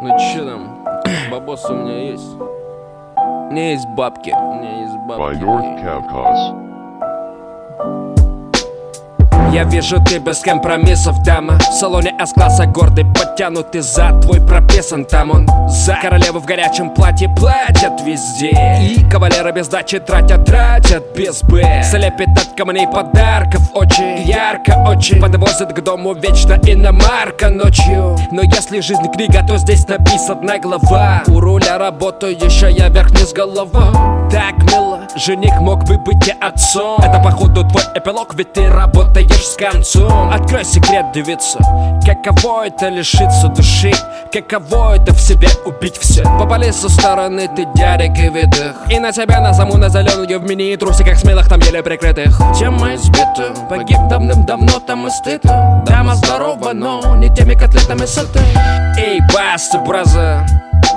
Ну чё там? Бабос у меня есть. У меня есть бабки. У меня есть бабки. By North Caucus. Я вижу, ты без компромиссов, дама. В салоне С-класса гордый, подтянутый зад. Твой прописан, там он за. Королевы в горячем платье платят везде. И кавалеры без дачи тратят без Б. Слепит от камней подарков очень ярко, очень. Подвозят к дому вечно иномарка ночью. Но если жизнь книга, то здесь написана глава. У руля работаю еще я вверх-вниз голова. Так мило, жених мог бы быть и отцом. Это походу твой эпилог, ведь ты работаешь с концом. Открой секрет, девица. Каково это лишиться души? Каково это в себе убить все? Попали со стороны ты дядек и видах. И на тебя назову на зеленую в мини-трусиках смелых там еле прикрытых. Тема избита, погиб давным-давно там и стыд. Дама здорова, но не теми котлетами сыты. Эй, баста, браза.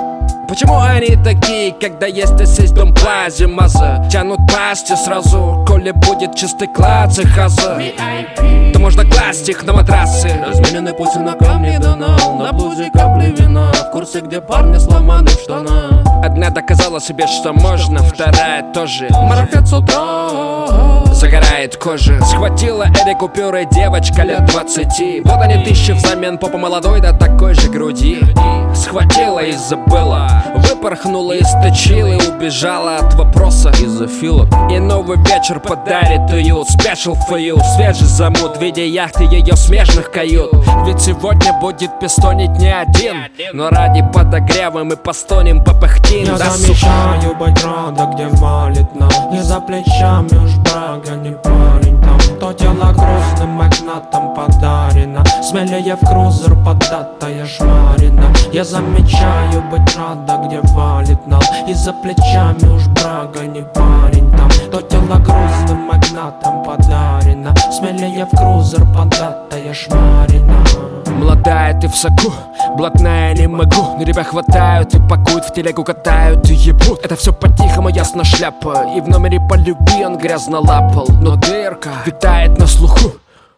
Почему они такие, когда есть здесь дом плази маза? Тянут пасти сразу, коли будет чистый класс и хаза. То можно класть их на матрасы. Размененный путь на камне донал. На блузе капли вина. В курсе, где парни сломаны в штанах. Одна доказала себе, что можно, вторая тоже. Марафет с утра загорает кожа. Схватила этой купюры девочка лет 20. Вот они тысячи взамен попа молодой до такой же груди. Схватила и забыла. Выпорхнула из точилы и убежала от вопроса из-за филок. И новый вечер подарит уют. Special for you. Свежий замут в виде яхты ее смежных кают. Ведь сегодня будет пистонить не один. Но ради подогрева мы постонем, попыхтим. Я замечаю быть рада, где валит нам. Не за плечами уж брага, не парень там. То тело грузным магнатом подарено. Смелее в крузер податая шмарина. Я замечаю быть рада, где валит нам. И за плечами уж брага, не парень там. То тело грузным магнатом подарено. Смелее в крузер податая шмарина. Молодая ты в соку, блатная не могу. Но тебя хватают и пакуют, в телегу катают и ебут. Это все по-тихому, ясно шляпа. И в номере по любви он грязно лапал. Но дырка витает на слуху.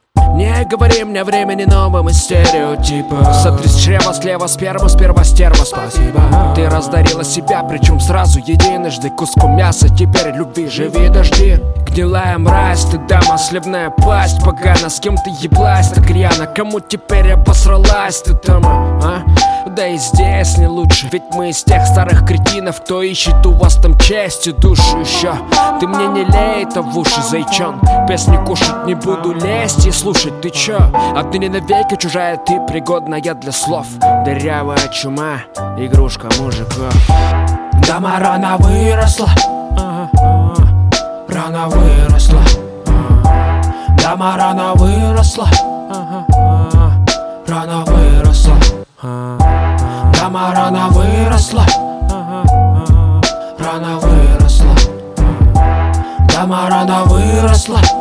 Не говори мне времени новым и стереотипа. Сотри с чрева слева сперму, сперва стерва, спасибо. Ты раздарила себя, причем сразу единожды. Куском мяса, теперь любви живи дожди. Гнилая мразь, ты дама, сливная пасть. Погано, с кем ты еблась так рьяно. Кому теперь обосралась ты там, а? Да и здесь не лучше. Ведь мы из тех старых кретинов, кто ищет у вас там честь и душу еще. Ты мне не лей это в уши, зайчон. Песни кушать не буду лезть и слушать, ты чё? Отныне навеки чужая ты, пригодная для слов. Дырявая чума, игрушка мужиков. Дама рано выросла, рано выросла. Дама рано выросла, рано выросла. Дама рано выросла, рано выросла. Дама рано выросла.